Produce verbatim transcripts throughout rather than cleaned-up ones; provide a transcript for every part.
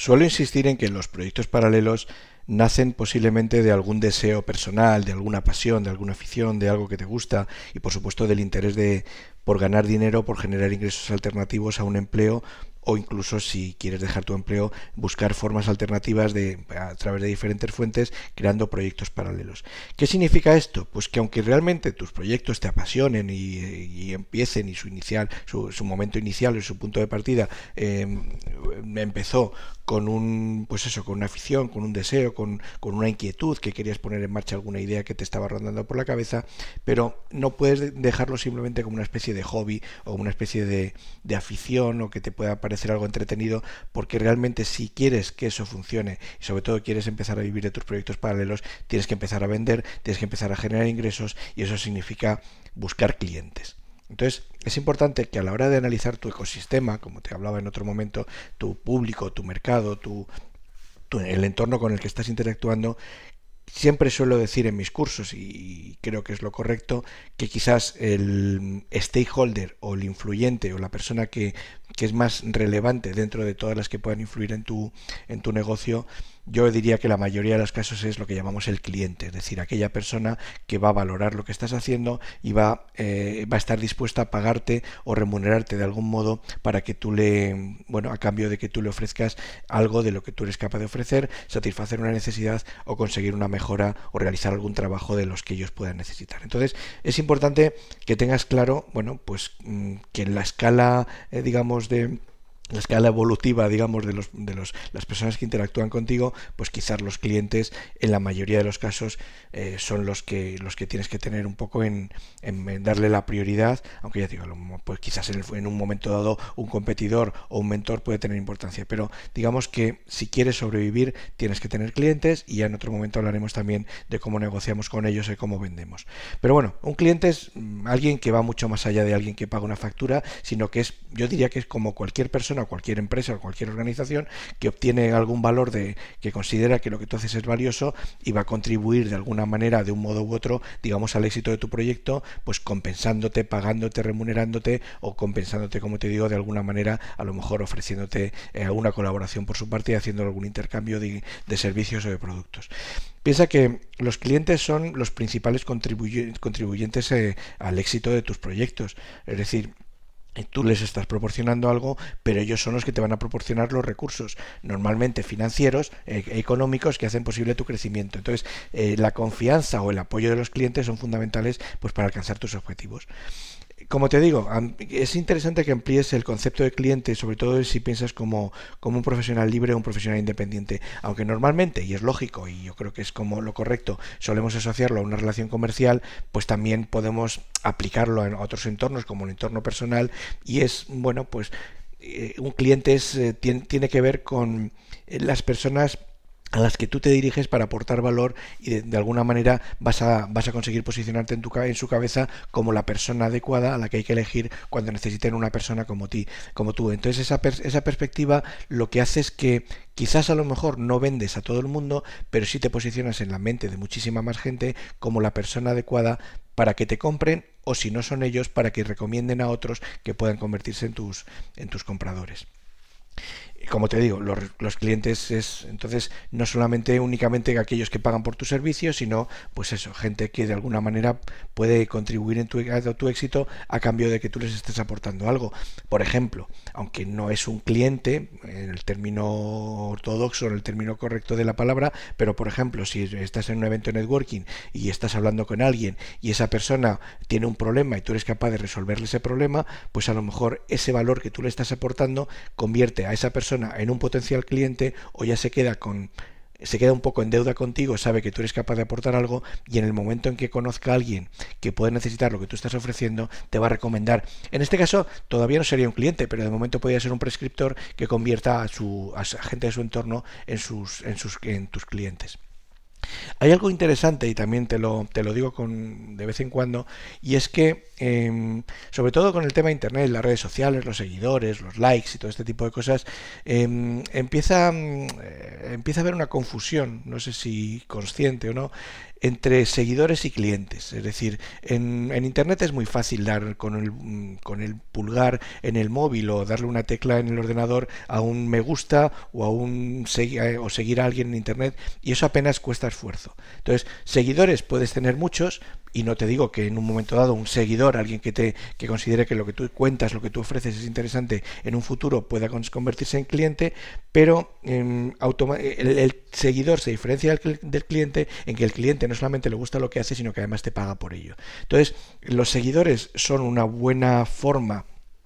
Suelo insistir en que los proyectos paralelos nacen posiblemente de algún deseo personal, de alguna pasión, de alguna afición, de algo que te gusta y por supuesto del interés de por ganar dinero, por generar ingresos alternativos a un empleo o incluso si quieres dejar tu empleo, buscar formas alternativas de, a través de diferentes fuentes, creando proyectos paralelos. ¿Qué significa esto? Pues que aunque realmente tus proyectos te apasionen y, y empiecen y su inicial, su, su momento inicial y su punto de partida eh, empezó con un, pues eso, con una afición, con un deseo, con, con una inquietud que querías poner en marcha alguna idea que te estaba rondando por la cabeza, pero no puedes dejarlo simplemente como una especie de hobby o una especie de, de afición o que te pueda parecer algo entretenido, porque realmente si quieres que eso funcione y sobre todo quieres empezar a vivir de tus proyectos paralelos, tienes que empezar a vender, tienes que empezar a generar ingresos y eso significa buscar clientes. Entonces, es importante que a la hora de analizar tu ecosistema, como te hablaba en otro momento, tu público, tu mercado, tu, tu, el entorno con el que estás interactuando, siempre suelo decir en mis cursos, y creo que es lo correcto, que quizás el stakeholder o el influyente o la persona que, que es más relevante dentro de todas las que puedan influir en tu, en tu negocio, yo diría que la mayoría de los casos es lo que llamamos el cliente, es decir, aquella persona que va a valorar lo que estás haciendo y va, eh, va a estar dispuesta a pagarte o remunerarte de algún modo para que tú le, bueno, a cambio de que tú le ofrezcas algo de lo que tú eres capaz de ofrecer, satisfacer una necesidad o conseguir una mejora o realizar algún trabajo de los que ellos puedan necesitar. Entonces, es importante que tengas claro, bueno, pues que en la escala, eh, digamos, de la escala evolutiva, digamos, de los de los las personas que interactúan contigo, pues quizás los clientes en la mayoría de los casos eh, son los que los que tienes que tener un poco en, en, en darle la prioridad, aunque ya digo, pues quizás en, el, en un momento dado un competidor o un mentor puede tener importancia, pero digamos que si quieres sobrevivir tienes que tener clientes y ya en otro momento hablaremos también de cómo negociamos con ellos y cómo vendemos. Pero bueno, un cliente es alguien que va mucho más allá de alguien que paga una factura, sino que es, yo diría que es como cualquier persona, cualquier empresa o cualquier organización que obtiene algún valor de que considera que lo que tú haces es valioso y va a contribuir de alguna manera, de un modo u otro, digamos, al éxito de tu proyecto, pues compensándote, pagándote, remunerándote o compensándote, como te digo, de alguna manera, a lo mejor ofreciéndote eh, alguna colaboración por su parte y haciendo algún intercambio de, de servicios o de productos. Piensa que los clientes son los principales contribuy- contribuyentes eh, al éxito de tus proyectos, es decir, tú les estás proporcionando algo, pero ellos son los que te van a proporcionar los recursos, normalmente financieros, eh, económicos, que hacen posible tu crecimiento. Entonces, eh, la confianza o el apoyo de los clientes son fundamentales pues, para alcanzar tus objetivos. Como te digo, es interesante que amplíes el concepto de cliente, sobre todo si piensas como, como un profesional libre o un profesional independiente, aunque normalmente, y es lógico, y yo creo que es como lo correcto, solemos asociarlo a una relación comercial, pues también podemos aplicarlo en otros entornos, como el entorno personal, y es, bueno, pues eh, un cliente es, eh, tiene, tiene que ver con eh, las personas a las que tú te diriges para aportar valor y de, de alguna manera vas a, vas a conseguir posicionarte en, tu, en su cabeza como la persona adecuada a la que hay que elegir cuando necesiten una persona como ti, como tú. Entonces esa, per, esa perspectiva lo que hace es que quizás a lo mejor no vendes a todo el mundo, pero sí te posicionas en la mente de muchísima más gente como la persona adecuada para que te compren o si no son ellos para que recomienden a otros que puedan convertirse en tus, en tus compradores. Como te digo, los, los clientes es entonces no solamente únicamente aquellos que pagan por tus servicios, sino pues eso, gente que de alguna manera puede contribuir en tu, a tu éxito a cambio de que tú les estés aportando algo. Por ejemplo, aunque no es un cliente en el término ortodoxo, en el término correcto de la palabra, pero por ejemplo, si estás en un evento de networking y estás hablando con alguien y esa persona tiene un problema y tú eres capaz de resolverle ese problema, pues a lo mejor ese valor que tú le estás aportando convierte a esa persona en un potencial cliente o ya se queda con se queda un poco en deuda contigo, sabe que tú eres capaz de aportar algo y en el momento en que conozca a alguien que puede necesitar lo que tú estás ofreciendo, te va a recomendar. En este caso todavía no sería un cliente, pero de momento podría ser un prescriptor que convierta a su a gente de su entorno en sus en sus en tus clientes. Hay algo interesante y también te lo, te lo digo con, de vez en cuando, y es que eh, sobre todo con el tema de internet, las redes sociales, los seguidores, los likes y todo este tipo de cosas, eh, empieza, eh, empieza a haber una confusión, no sé si consciente o no, entre seguidores y clientes. Es decir, en, en Internet es muy fácil dar con el, con el pulgar en el móvil o darle una tecla en el ordenador a un me gusta o a un segui- o seguir a alguien en Internet, y eso apenas cuesta esfuerzo. Entonces, seguidores puedes tener muchos, y no te digo que en un momento dado un seguidor, alguien que te que considere que lo que tú cuentas, lo que tú ofreces es interesante, en un futuro pueda convertirse en cliente, pero eh, el, el seguidor se diferencia del, del cliente en que el cliente no solamente le gusta lo que hace, sino que además te paga por ello. Entonces, los seguidores son una buena forma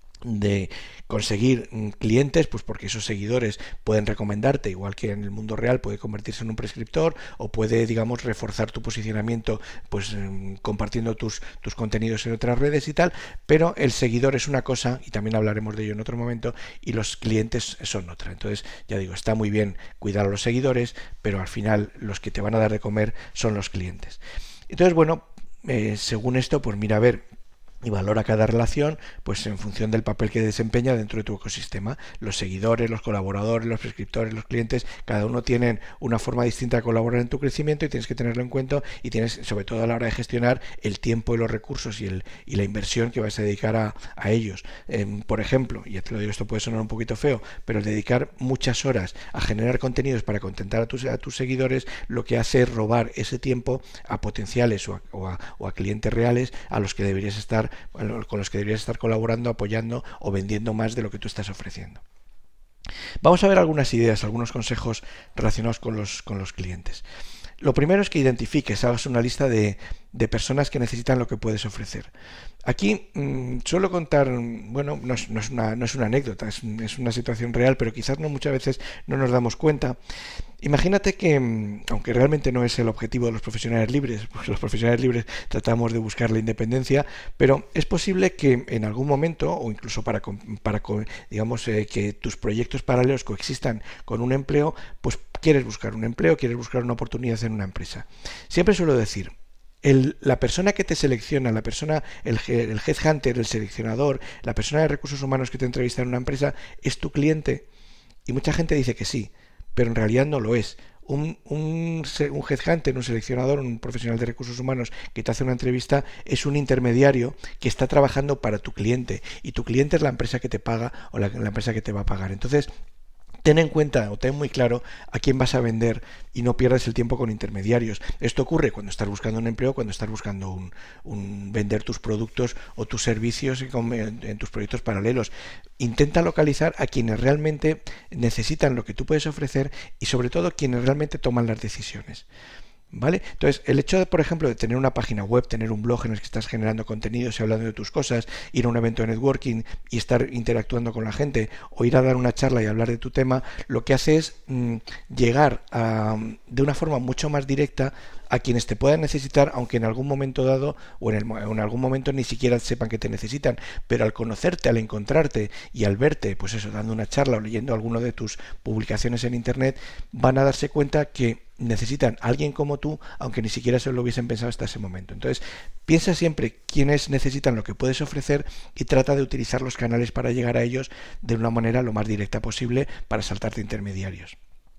de conseguir clientes, pues porque esos seguidores pueden recomendarte, igual que en el mundo real puede convertirse en un prescriptor, o puede, digamos, reforzar tu posicionamiento, pues eh, compartiendo tus, tus contenidos en otras redes y tal. Pero el seguidor es una cosa, y también hablaremos de ello en otro momento, y los clientes son otra. Entonces, ya digo, está muy bien cuidar a los seguidores, pero al final los que te van a dar de comer son los clientes. Entonces, bueno, eh, según esto, pues mira a ver y valora cada relación, pues en función del papel que desempeña dentro de tu ecosistema. Los seguidores, los colaboradores, los prescriptores, los clientes, cada uno tienen una forma distinta de colaborar en tu crecimiento, y tienes que tenerlo en cuenta, y tienes, sobre todo a la hora de gestionar el tiempo y los recursos y, el, y la inversión que vas a dedicar a, a ellos. Eh, por ejemplo, y ya te lo digo, esto puede sonar un poquito feo, pero el dedicar muchas horas a generar contenidos para contentar a tus, a tus seguidores, lo que hace es robar ese tiempo a potenciales o a, o a, o a clientes reales a los que deberías estar con los que deberías estar colaborando, apoyando o vendiendo más de lo que tú estás ofreciendo. Vamos a ver algunas ideas, algunos consejos relacionados con los, con los clientes. Lo primero es que identifiques, hagas una lista de, de personas que necesitan lo que puedes ofrecer. Aquí mmm, suelo contar, bueno, no es, no es, una, no es una anécdota, es, es una situación real, pero quizás no muchas veces no nos damos cuenta. Imagínate que, aunque realmente no es el objetivo de los profesionales libres, porque los profesionales libres tratamos de buscar la independencia, pero es posible que en algún momento, o incluso para, para digamos, eh, que tus proyectos paralelos coexistan con un empleo, pues quieres buscar un empleo, quieres buscar una oportunidad en una empresa. Siempre suelo decir, El, la persona que te selecciona, la persona, el, el headhunter, el seleccionador, la persona de recursos humanos que te entrevista en una empresa, ¿es tu cliente? Y mucha gente dice que sí, pero en realidad no lo es. Un, un, un headhunter, un seleccionador, un profesional de recursos humanos que te hace una entrevista es un intermediario que está trabajando para tu cliente, y tu cliente es la empresa que te paga o la, la empresa que te va a pagar. Entonces, ten en cuenta o ten muy claro a quién vas a vender y no pierdas el tiempo con intermediarios. Esto ocurre cuando estás buscando un empleo, cuando estás buscando un, un vender tus productos o tus servicios en, en tus proyectos paralelos. Intenta localizar a quienes realmente necesitan lo que tú puedes ofrecer, y sobre todo quienes realmente toman las decisiones. ¿Vale? Entonces, el hecho de, por ejemplo, de tener una página web, tener un blog en el que estás generando contenidos y hablando de tus cosas, ir a un evento de networking y estar interactuando con la gente, o ir a dar una charla y hablar de tu tema, lo que hace es mmm, llegar a, de una forma mucho más directa a quienes te puedan necesitar, aunque en algún momento dado o en, el, o en algún momento ni siquiera sepan que te necesitan, pero al conocerte, al encontrarte y al verte, pues eso, dando una charla o leyendo alguna de tus publicaciones en internet, van a darse cuenta que necesitan a alguien como tú, aunque ni siquiera se lo hubiesen pensado hasta ese momento. Entonces, piensa siempre quiénes necesitan lo que puedes ofrecer y trata de utilizar los canales para llegar a ellos de una manera lo más directa posible para saltarte intermediarios.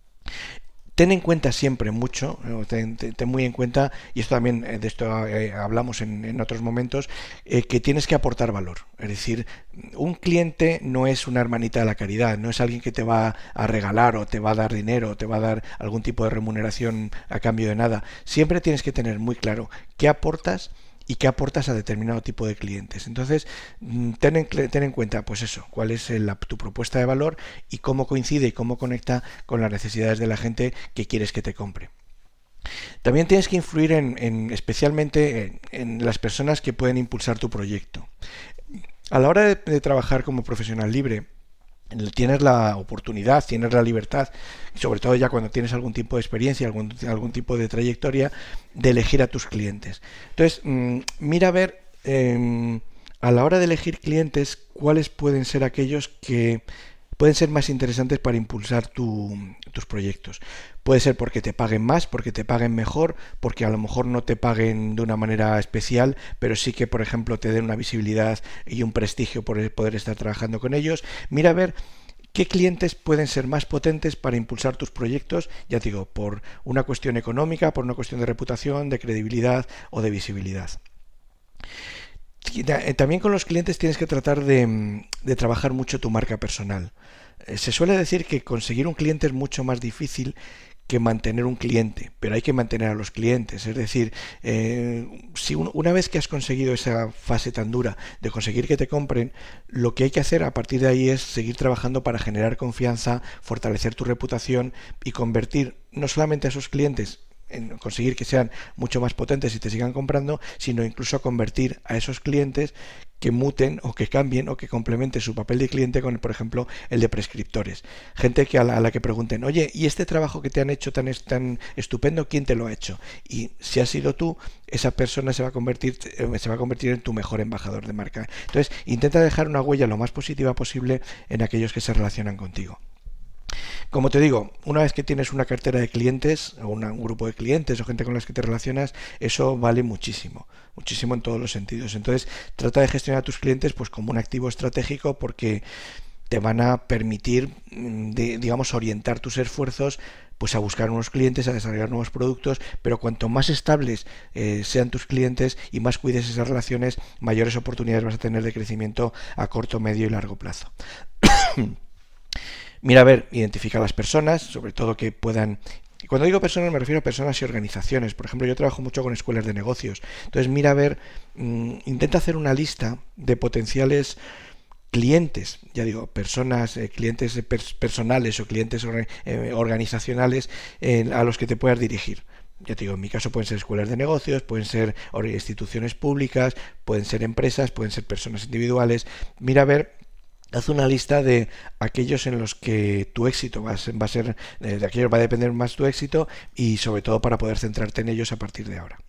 Ten en cuenta siempre mucho, ten, ten, ten muy en cuenta, y esto también de esto eh, hablamos en, en otros momentos, eh, que tienes que aportar valor. Es decir, un cliente no es una hermanita de la caridad, no es alguien que te va a regalar o te va a dar dinero o te va a dar algún tipo de remuneración a cambio de nada. Siempre tienes que tener muy claro qué aportas y qué aportas a determinado tipo de clientes. Entonces, ten en, ten en cuenta, pues eso, cuál es la, tu propuesta de valor y cómo coincide y cómo conecta con las necesidades de la gente que quieres que te compre. También tienes que influir en, en especialmente en, en las personas que pueden impulsar tu proyecto. A la hora de, de trabajar como profesional libre, tienes la oportunidad, tienes la libertad, sobre todo ya cuando tienes algún tipo de experiencia, algún, algún tipo de trayectoria, de elegir a tus clientes. Entonces, mmm, mira a ver, eh, a la hora de elegir clientes, cuáles pueden ser aquellos que pueden ser más interesantes para impulsar tu, tus proyectos. Puede ser porque te paguen más, porque te paguen mejor, porque a lo mejor no te paguen de una manera especial, pero sí que, por ejemplo, te den una visibilidad y un prestigio por poder estar trabajando con ellos. Mira a ver ¿Qué clientes pueden ser más potentes para impulsar tus proyectos? Ya te digo, por una cuestión económica, por una cuestión de reputación, de credibilidad o de visibilidad. También con los clientes tienes que tratar de, de trabajar mucho tu marca personal. Se suele decir que conseguir un cliente es mucho más difícil que mantener un cliente, pero hay que mantener a los clientes. Es decir, eh, si un, una vez que has conseguido esa fase tan dura de conseguir que te compren, lo que hay que hacer a partir de ahí es seguir trabajando para generar confianza, fortalecer tu reputación y convertir no solamente a esos clientes en conseguir que sean mucho más potentes y te sigan comprando, sino incluso convertir a esos clientes que muten o que cambien o que complementen su papel de cliente con, por ejemplo, el de prescriptores. Gente que a la, a la que pregunten, oye, ¿y este trabajo que te han hecho tan, tan estupendo, quién te lo ha hecho? Y si has sido tú, esa persona se va a convertir, se va a convertir en tu mejor embajador de marca. Entonces, intenta dejar una huella lo más positiva posible en aquellos que se relacionan contigo. Como te digo, una vez que tienes una cartera de clientes o una, un grupo de clientes o gente con las que te relacionas, eso vale muchísimo, muchísimo en todos los sentidos. Entonces, trata de gestionar a tus clientes pues como un activo estratégico porque te van a permitir, de, digamos, orientar tus esfuerzos pues a buscar nuevos clientes, a desarrollar nuevos productos, pero cuanto más estables eh, sean tus clientes y más cuides esas relaciones, mayores oportunidades vas a tener de crecimiento a corto, medio y largo plazo. Mira a ver, identifica a las personas, sobre todo que puedan... Y cuando digo personas me refiero a personas y organizaciones. Por ejemplo, yo trabajo mucho con escuelas de negocios. Entonces, mira a ver, mmm, intenta hacer una lista de potenciales clientes, ya digo, personas, eh, clientes pers personales o clientes or eh, organizacionales eh, a los que te puedas dirigir. Ya te digo, en mi caso pueden ser escuelas de negocios, pueden ser instituciones públicas, pueden ser empresas, pueden ser personas individuales. Mira a ver... Haz una lista de aquellos en los que tu éxito va a ser, va a ser, de aquellos va a depender más tu éxito y sobre todo para poder centrarte en ellos a partir de ahora.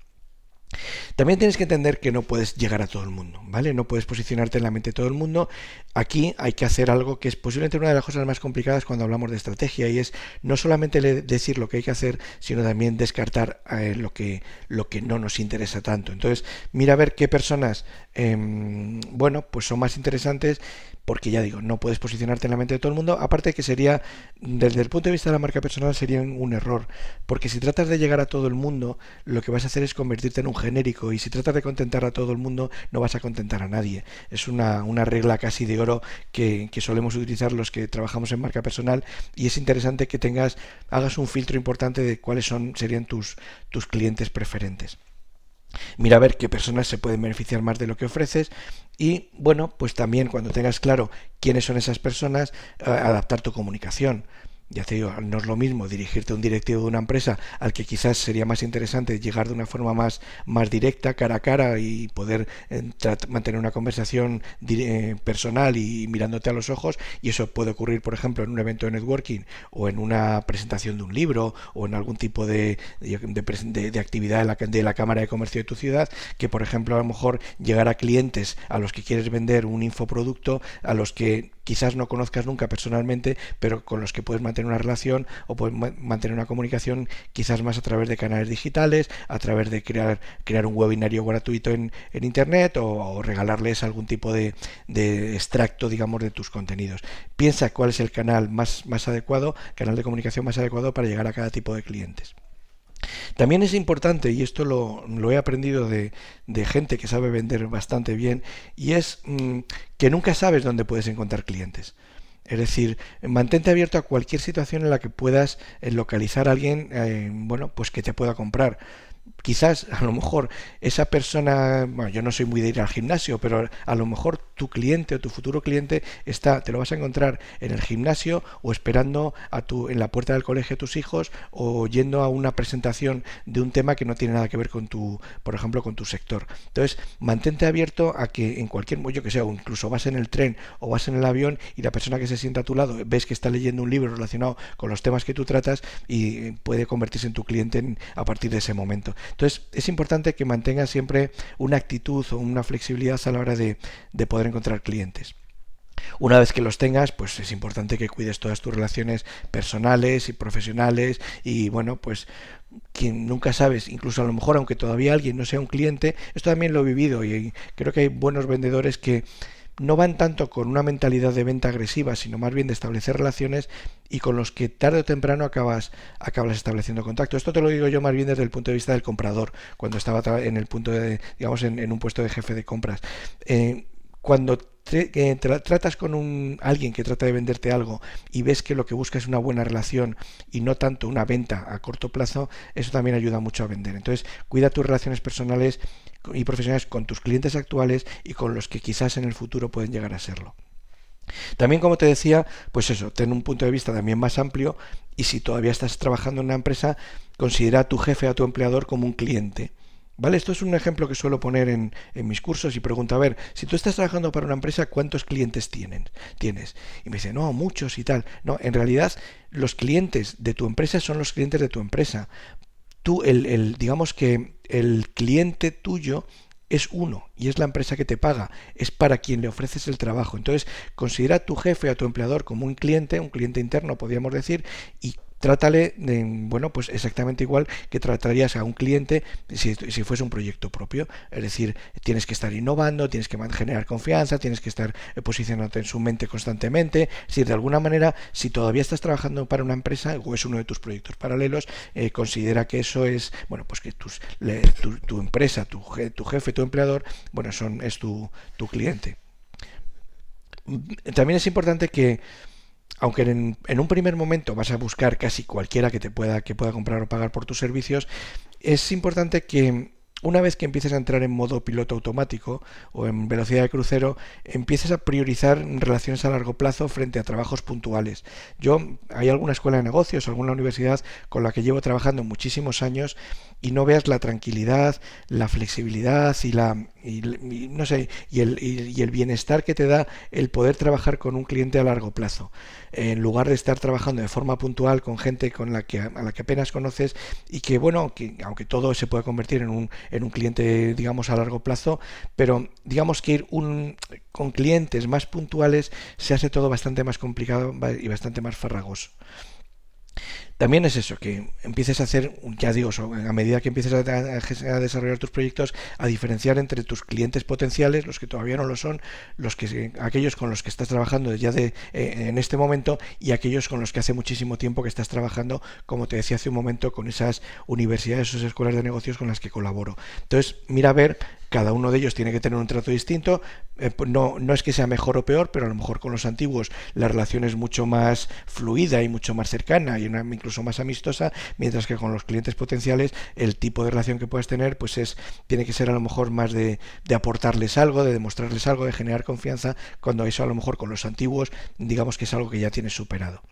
También tienes que entender que no puedes llegar a todo el mundo, ¿vale? No puedes posicionarte en la mente de todo el mundo. Aquí hay que hacer algo que es posiblemente una de las cosas más complicadas cuando hablamos de estrategia y es no solamente decir lo que hay que hacer, sino también descartar eh, lo que, lo que no nos interesa tanto. Entonces, mira a ver qué personas, eh, bueno, pues son más interesantes porque ya digo, no puedes posicionarte en la mente de todo el mundo, aparte que sería, desde el punto de vista de la marca personal, sería un error, porque si tratas de llegar a todo el mundo, lo que vas a hacer es convertirte en un genérico, y si tratas de contentar a todo el mundo, no vas a contentar a nadie. Es una, una regla casi de oro que, que solemos utilizar los que trabajamos en marca personal, y es interesante que tengas, hagas un filtro importante de cuáles son, serían tus, tus clientes preferentes. Mira a ver qué personas se pueden beneficiar más de lo que ofreces y, bueno, pues también cuando tengas claro quiénes son esas personas, eh, adaptar tu comunicación. Ya te digo, no es lo mismo dirigirte a un directivo de una empresa al que quizás sería más interesante llegar de una forma más, más directa, cara a cara y poder eh, mantener una conversación eh, personal y mirándote a los ojos, y eso puede ocurrir, por ejemplo, en un evento de networking o en una presentación de un libro o en algún tipo de, de, de, de actividad de la, de la Cámara de Comercio de tu ciudad, que por ejemplo a lo mejor llegar a clientes a los que quieres vender un infoproducto, a los que quizás no conozcas nunca personalmente, pero con los que puedes mantener una relación o puedes mantener una comunicación quizás más a través de canales digitales, a través de crear, crear un webinario gratuito en, en internet o, o regalarles algún tipo de, de extracto, digamos, de tus contenidos. Piensa cuál es el canal más, más adecuado, canal de comunicación más adecuado para llegar a cada tipo de clientes. También es importante, y esto lo, lo he aprendido de, de gente que sabe vender bastante bien, y es mmm, que nunca sabes dónde puedes encontrar clientes. Es decir, mantente abierto a cualquier situación en la que puedas eh, localizar a alguien eh, bueno, pues que te pueda comprar. Quizás a lo mejor esa persona, bueno, yo no soy muy de ir al gimnasio, pero a lo mejor tu cliente o tu futuro cliente está, te lo vas a encontrar en el gimnasio o esperando a tu, en la puerta del colegio a tus hijos o yendo a una presentación de un tema que no tiene nada que ver con tu, por ejemplo, con tu sector. Entonces, mantente abierto a que en cualquier yo que sea, o incluso vas en el tren o vas en el avión y la persona que se sienta a tu lado ves que está leyendo un libro relacionado con los temas que tú tratas y puede convertirse en tu cliente en, a partir de ese momento. Entonces es importante que mantengas siempre una actitud o una flexibilidad a la hora de, de poder encontrar clientes. Una vez que los tengas, pues es importante que cuides todas tus relaciones personales y profesionales y bueno, pues quien nunca sabes, incluso a lo mejor aunque todavía alguien no sea un cliente, esto también lo he vivido y creo que hay buenos vendedores que no van tanto con una mentalidad de venta agresiva, sino más bien de establecer relaciones y con los que tarde o temprano acabas, acabas estableciendo contacto. Esto te lo digo yo más bien desde el punto de vista del comprador, cuando estaba en el punto de, digamos, en, en un puesto de jefe de compras. Eh, cuando te, eh, tra tratas con un, alguien que trata de venderte algo y ves que lo que busca es una buena relación y no tanto una venta a corto plazo, eso también ayuda mucho a vender. Entonces, cuida tus relaciones personales y profesionales con tus clientes actuales y con los que quizás en el futuro pueden llegar a serlo. También, como te decía, pues eso, ten un punto de vista también más amplio y si todavía estás trabajando en una empresa, considera a tu jefe, a tu empleador como un cliente. ¿Vale? Esto es un ejemplo que suelo poner en, en mis cursos y pregunto, a ver, si tú estás trabajando para una empresa, ¿cuántos clientes tienen, tienes? Y me dice, no, muchos y tal. No, en realidad los clientes de tu empresa son los clientes de tu empresa. Tú, el, el, digamos que el cliente tuyo es uno y es la empresa que te paga, es para quien le ofreces el trabajo. Entonces, considera a tu jefe, a tu empleador como un cliente, un cliente interno, podríamos decir, y trátale, de, bueno, pues exactamente igual que tratarías a un cliente si, si fuese un proyecto propio. Es decir, tienes que estar innovando, tienes que generar confianza, tienes que estar posicionándote en su mente constantemente. Si de alguna manera, si todavía estás trabajando para una empresa o es uno de tus proyectos paralelos, eh, considera que eso es, bueno, pues que tus, le, tu, tu empresa, tu, tu jefe, tu empleador, bueno, son, es tu, tu cliente. También es importante que aunque en, en un primer momento vas a buscar casi cualquiera que te pueda, que pueda comprar o pagar por tus servicios, es importante que una vez que empieces a entrar en modo piloto automático o en velocidad de crucero, empieces a priorizar relaciones a largo plazo frente a trabajos puntuales. Yo, hay alguna escuela de negocios, alguna universidad con la que llevo trabajando muchísimos años y no veas la tranquilidad, la flexibilidad y la y, y no sé y el, y, y el bienestar que te da el poder trabajar con un cliente a largo plazo, en lugar de estar trabajando de forma puntual con gente con la que a la que apenas conoces y que bueno, que aunque todo se puede convertir en un en un cliente, digamos, a largo plazo, pero digamos que ir un, con clientes más puntuales se hace todo bastante más complicado y bastante más farragoso. También es eso, que empieces a hacer, ya digo, a medida que empieces a, a, a desarrollar tus proyectos, a diferenciar entre tus clientes potenciales, los que todavía no lo son, los que aquellos con los que estás trabajando ya de, eh, en este momento y aquellos con los que hace muchísimo tiempo que estás trabajando, como te decía hace un momento, con esas universidades, esas escuelas de negocios con las que colaboro. Entonces, mira a ver, cada uno de ellos tiene que tener un trato distinto, eh, no, no es que sea mejor o peor, pero a lo mejor con los antiguos la relación es mucho más fluida y mucho más cercana y una, incluso más amistosa, mientras que con los clientes potenciales el tipo de relación que puedes tener pues es tiene que ser a lo mejor más de, de aportarles algo, de demostrarles algo, de generar confianza, cuando eso a lo mejor con los antiguos digamos que es algo que ya tienes superado.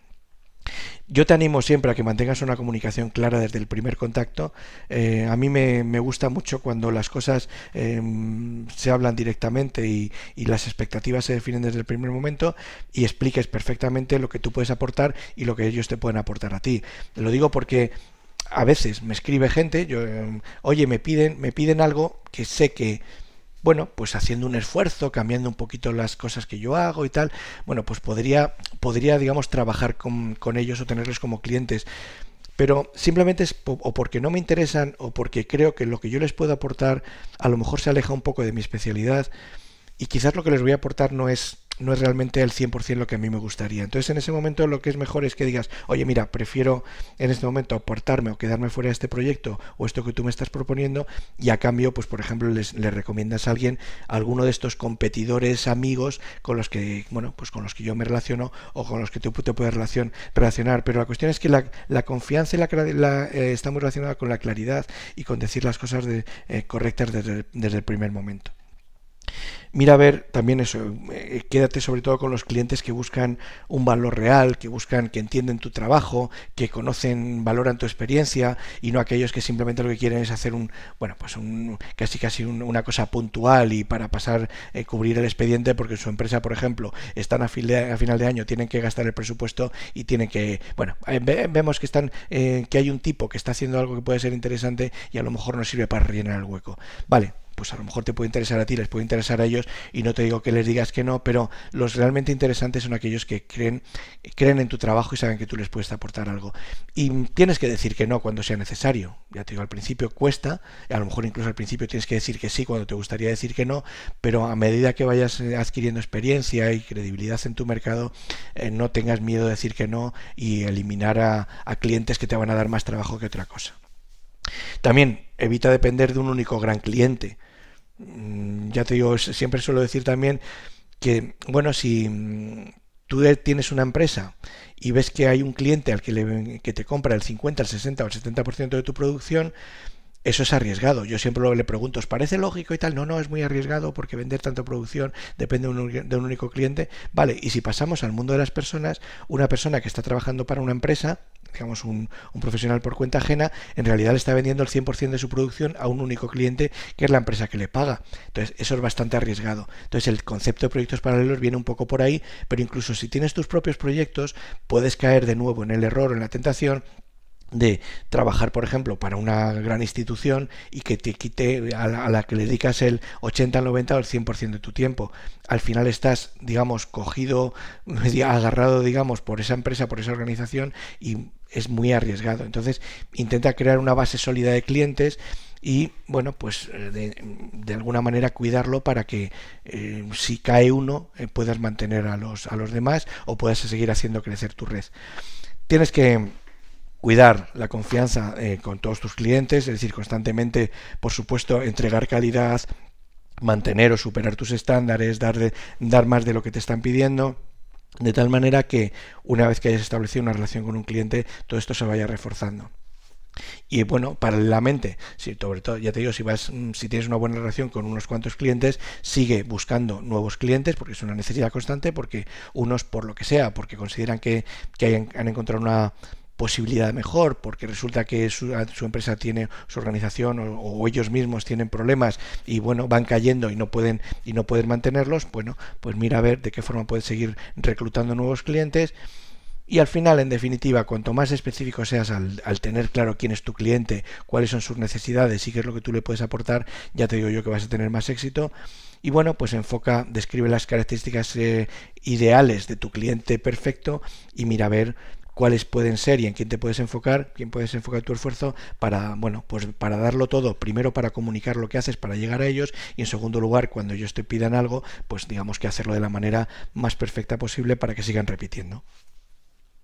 Yo te animo siempre a que mantengas una comunicación clara desde el primer contacto. Eh, a mí me, me gusta mucho cuando las cosas eh, se hablan directamente y, y las expectativas se definen desde el primer momento y expliques perfectamente lo que tú puedes aportar y lo que ellos te pueden aportar a ti. Lo digo porque a veces me escribe gente, yo, eh, oye, me piden, me piden algo que sé que bueno, pues haciendo un esfuerzo, cambiando un poquito las cosas que yo hago y tal, bueno, pues podría, podría digamos, trabajar con, con ellos o tenerlos como clientes. Pero simplemente es o porque no me interesan o porque creo que lo que yo les puedo aportar a lo mejor se aleja un poco de mi especialidad y quizás lo que les voy a aportar no es no es realmente el cien por ciento lo que a mí me gustaría. Entonces en ese momento lo que es mejor es que digas, oye mira, prefiero en este momento aportarme o quedarme fuera de este proyecto o esto que tú me estás proponiendo y a cambio, pues por ejemplo, les, les recomiendas a alguien, a alguno de estos competidores amigos con los que, bueno, pues con los que yo me relaciono o con los que tú te puedes relacion, relacionar. Pero la cuestión es que la, la confianza y la, la, eh, está muy relacionada con la claridad y con decir las cosas de, eh, correctas desde, desde el primer momento. Mira a ver también eso, eh, quédate sobre todo con los clientes que buscan un valor real, que buscan, que entienden tu trabajo, que conocen, valoran tu experiencia y no aquellos que simplemente lo que quieren es hacer un, bueno, pues un, casi casi un, una cosa puntual y para pasar, eh, cubrir el expediente porque su empresa, por ejemplo, están a, fin de, a final de año, tienen que gastar el presupuesto y tienen que, bueno, eh, vemos que están, eh, que hay un tipo que está haciendo algo que puede ser interesante y a lo mejor nos sirve para rellenar el hueco. Vale. pues a lo mejor te puede interesar a ti, les puede interesar a ellos, y no te digo que les digas que no, pero los realmente interesantes son aquellos que creen, creen en tu trabajo y saben que tú les puedes aportar algo. Y tienes que decir que no cuando sea necesario. Ya te digo, al principio cuesta, a lo mejor incluso al principio tienes que decir que sí cuando te gustaría decir que no, pero a medida que vayas adquiriendo experiencia y credibilidad en tu mercado, eh, no tengas miedo de decir que no y eliminar a, a clientes que te van a dar más trabajo que otra cosa. También evita depender de un único gran cliente. Ya te digo, siempre suelo decir también que, bueno, si tú tienes una empresa y ves que hay un cliente al que, le, que te compra el cincuenta, el sesenta o el setenta por ciento de tu producción, eso es arriesgado. Yo siempre le pregunto, ¿os parece lógico y tal? No, no, es muy arriesgado porque vender tanta producción depende de un, de un único cliente. Vale, y si pasamos al mundo de las personas, una persona que está trabajando para una empresa, digamos un, un profesional por cuenta ajena, en realidad le está vendiendo el cien por ciento de su producción a un único cliente, que es la empresa que le paga. Entonces, eso es bastante arriesgado. Entonces, el concepto de proyectos paralelos viene un poco por ahí, pero incluso si tienes tus propios proyectos, puedes caer de nuevo en el error o en la tentación de trabajar, por ejemplo, para una gran institución y que te quite a la, a la que le dedicas el ochenta, el noventa o el cien por ciento de tu tiempo. Al final estás, digamos, cogido, agarrado, digamos, por esa empresa, por esa organización, y es muy arriesgado. Entonces, intenta crear una base sólida de clientes y, bueno, pues de, de alguna manera cuidarlo para que eh, si cae uno, eh, puedas mantener a los, a los demás o puedas seguir haciendo crecer tu red. Tienes que cuidar la confianza eh, con todos tus clientes, es decir, constantemente, por supuesto, entregar calidad, mantener o superar tus estándares, dar, de, dar más de lo que te están pidiendo, de tal manera que una vez que hayas establecido una relación con un cliente, todo esto se vaya reforzando. Y bueno, paralelamente, si, sobre todo, ya te digo, si vas, si tienes una buena relación con unos cuantos clientes, sigue buscando nuevos clientes, porque es una necesidad constante, porque unos, por lo que sea, porque consideran que, que hayan, han encontrado una posibilidad mejor, porque resulta que su, su empresa tiene, su organización o, o ellos mismos tienen problemas y bueno, van cayendo y no pueden y no pueden mantenerlos, bueno, pues mira a ver de qué forma puedes seguir reclutando nuevos clientes. Y al final, en definitiva, cuanto más específico seas al, al tener claro quién es tu cliente, cuáles son sus necesidades y qué es lo que tú le puedes aportar, ya te digo yo que vas a tener más éxito. Y bueno, pues enfoca, describe las características eh, ideales de tu cliente perfecto y mira a ver cuáles pueden ser y en quién te puedes enfocar, quién puedes enfocar tu esfuerzo para, bueno, pues para darlo todo, primero para comunicar lo que haces para llegar a ellos y en segundo lugar, cuando ellos te pidan algo, pues digamos que hacerlo de la manera más perfecta posible para que sigan repitiendo.